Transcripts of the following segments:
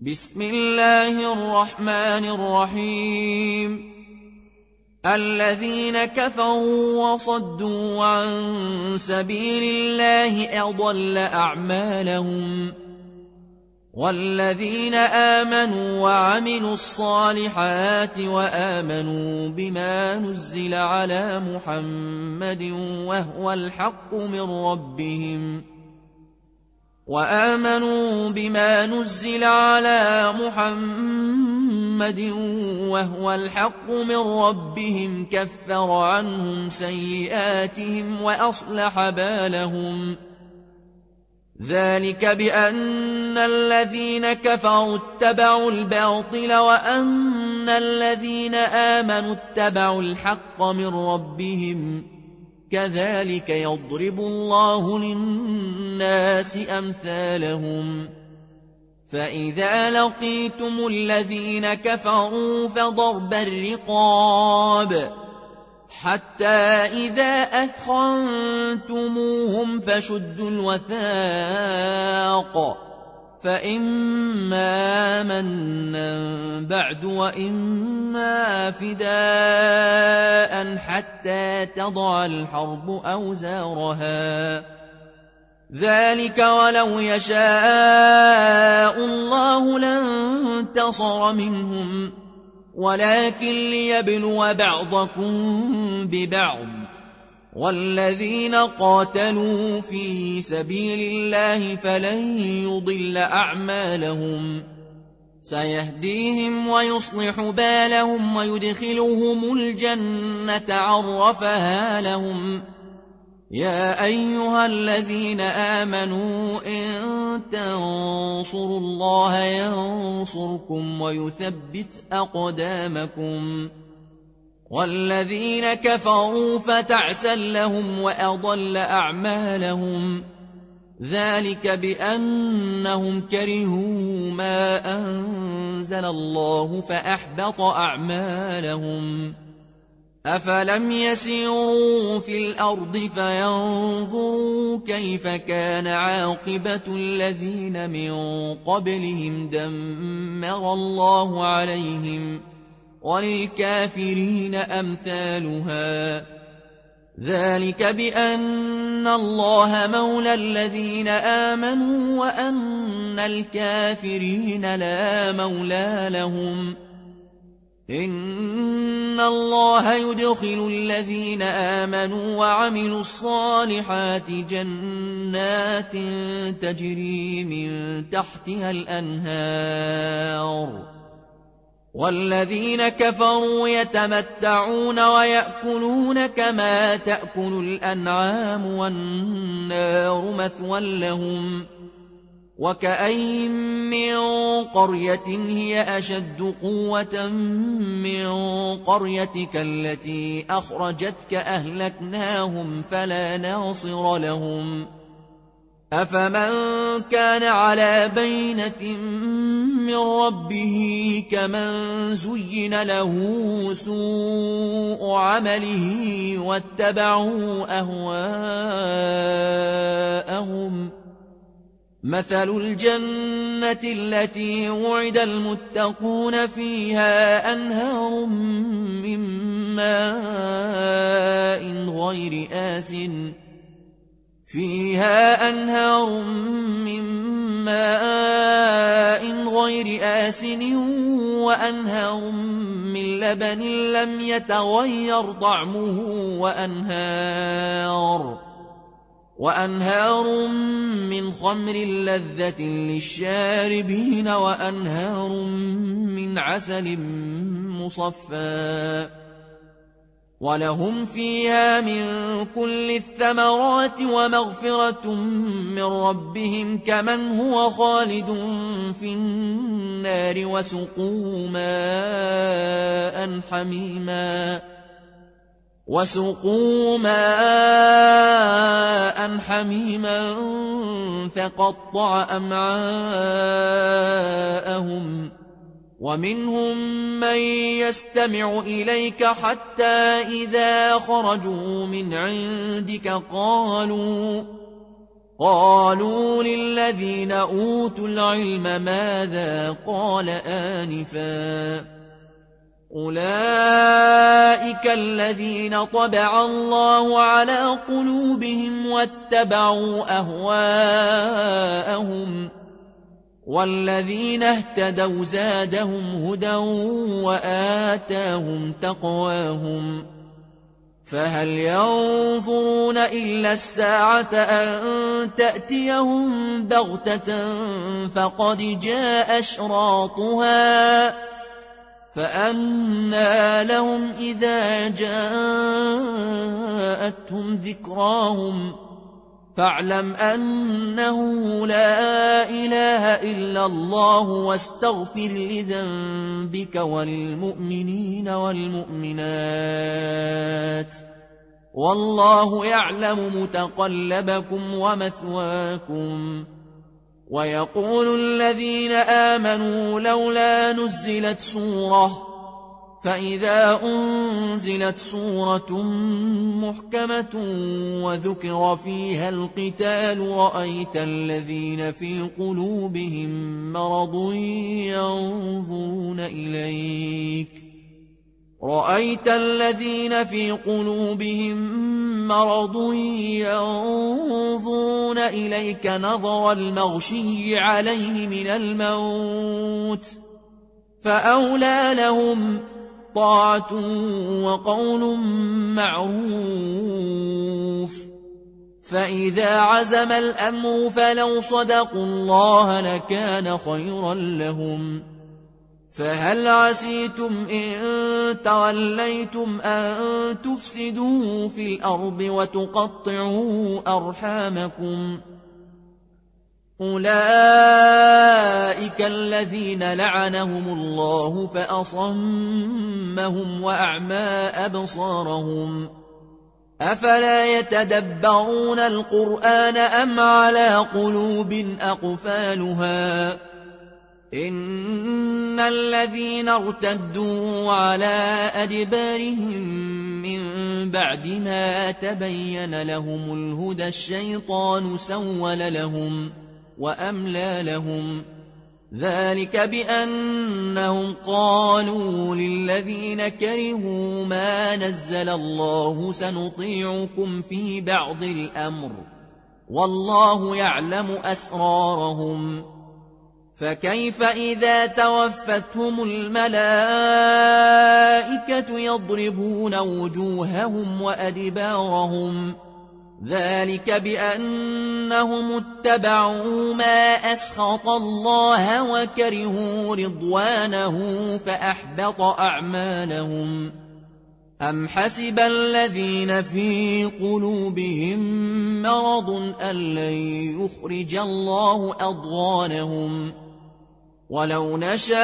بسم الله الرحمن الرحيم. الذين كفروا وصدوا عن سبيل الله أضل أعمالهم، والذين آمنوا وعملوا الصالحات وآمنوا بما نزل على محمد وهو الحق من ربهم كفر عنهم سيئاتهم وأصلح بالهم. ذلك بأن الذين كفروا اتبعوا الباطل وأن الذين آمنوا اتبعوا الحق من ربهم، كذلك يضرب الله للناس أمثالهم. فإذا لقيتم الذين كفروا فضرب الرقاب حتى إذا أثخنتموهم فشدوا الوثاق، فإما منا بعد وإما فداء حتى تضع الحرب أوزارها. ذلك ولو يشاء الله لانتصر منهم، ولكن ليبلو بعضكم ببعض. والذين قاتلوا في سبيل الله فلن يضل أعمالهم، سيهديهم ويصلح بالهم ويدخلهم الجنة عرفها لهم. يا أيها الذين آمنوا إن تنصروا الله ينصركم ويثبت أقدامكم. والذين كفروا فتعسا لهم وأضل أعمالهم، ذلك بأنهم كرهوا ما أنزل الله فأحبط أعمالهم. أفلم يسيروا في الأرض فينظروا كيف كان عاقبة الذين من قبلهم دمر الله عليهم، وللكافرين أمثالها. ذلك بأن الله مولى الذين آمنوا وأن الكافرين لا مولى لهم. إن الله يدخل الذين آمنوا وعملوا الصالحات جنات تجري من تحتها الأنهار، والذين كفروا يتمتعون ويأكلون كما تأكل الأنعام والنار مثوى لهم. وكأين من قرية هي أشد قوة من قريتك التي أخرجتك أهلكناهم فلا ناصر لهم. أفمن كان على بينة من ربه كمن زين له سوء عمله واتبعوا أهواءهم. مثل الجنة التي وعد المتقون فيها أنهار من ماء غير آسن وأنهار من لبن لم يتغير طعمه وأنهار من خمر لذة للشاربين وأنهار من عسل مصفى، ولهم فيها من كل الثمرات ومغفرة من ربهم كمن هو خالد في النار وسقوا ماء حميما فقطع أمعاءهم. ومنهم من يستمع إليك حتى إذا خرجوا من عندك قالوا للذين أوتوا العلم ماذا قال آنفا أولئك الذين طبع الله على قلوبهم واتبعوا أهواءهم والذين اهتدوا زادهم هدى وآتاهم تقواهم فهل ينظرون إلا الساعة أن تأتيهم بغتة فقد جاء أشراطها فأنى لهم إذا جاءتهم ذكراهم فاعلم أنه لا إله إلا الله واستغفر لذنبك وللمؤمنين والمؤمنات والله يعلم متقلبكم ومثواكم ويقول الذين آمنوا لولا نزلت سورة فإذا أنزلت سورة محكمة وذكر فيها القتال رأيت الذين في قلوبهم مرض ينظرون إليك نظر المغشي عليه من الموت فأولى لهم طاعة وقول معروف فإذا عزم الأمر فلو صدقوا الله لكان خيرا لهم فهل عسيتم إن توليتم أن تفسدوا في الأرض وتقطعوا أرحامكم أولئك الذين لعنهم الله فأصمهم وأعمى أبصارهم أفلا يتدبرون القرآن أم على قلوب أقفالها إن الذين ارتدوا على أدبارهم من بعد ما تبين لهم الهدى الشيطان سول لهم وأملى لهم ذلك بأنهم قالوا للذين كرهوا ما نزل الله سنطيعكم في بعض الأمر والله يعلم أسرارهم فكيف إذا توفتهم الملائكة يضربون وجوههم وأدبارهم ذلك بأنهم اتبعوا ما أسخط الله وكرهوا رضوانه فأحبط أعمالهم أم حسب الذين في قلوبهم مرض أن لن يخرج الله أضغانهم ولو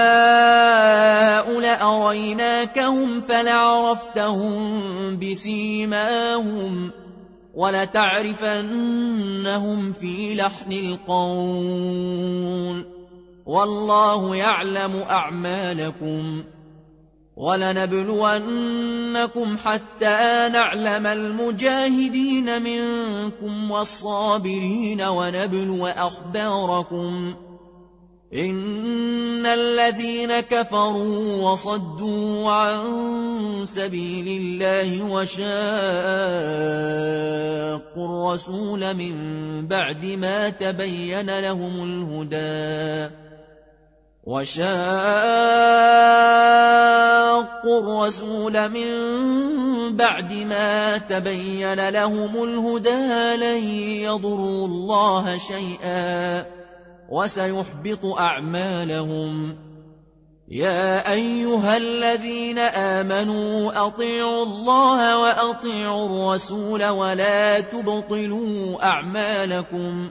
نشاء لأريناكهم فلعرفتهم بسيماهم ولتعرفنهم في لحن القول والله يعلم أعمالكم ولنبلونكم حتى نعلم المجاهدين منكم والصابرين ونبلو أخباركم إن الذين كفروا وصدوا عن سبيل الله وشاقوا الرسول من بعد ما تبين لهم الهدى لن يضروا الله شيئا وسيحبط أعمالهم يا أيها الذين آمنوا أطيعوا الله وأطيعوا الرسول ولا تبطلوا أعمالكم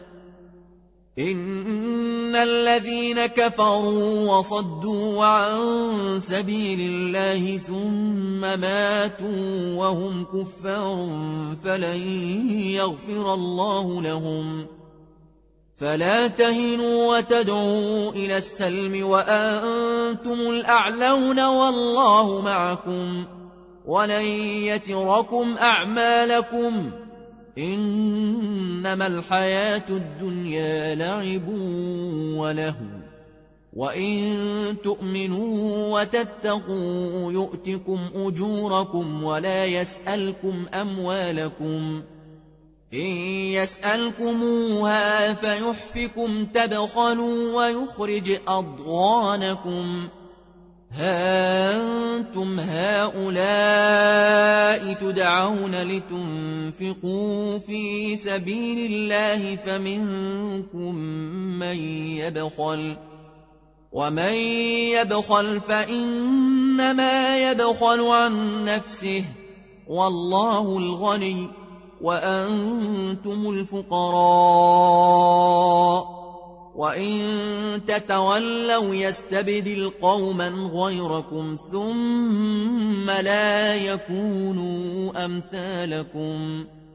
إن الذين كفروا وصدوا عن سبيل الله ثم ماتوا وهم كفار فلن يغفر الله لهم فلا تهنوا وتدعوا إلى السلم وأنتم الأعلون والله معكم ولن يتركم أعمالكم إنما الحياة الدنيا لعب ولهو وإن تؤمنوا وتتقوا يؤتكم أجوركم ولا يسألكم أموالكم إن يسألكموها فيحفكم تبخلوا ويخرج أضغانكم ها أنتم هؤلاء تدعون لتنفقوا في سبيل الله فمنكم من يبخل ومن يبخل فإنما يبخل عن نفسه والله الغني وأنتم الفقراء وإن تتولوا يستبدل قوما غيركم ثم لا يكونوا أمثالكم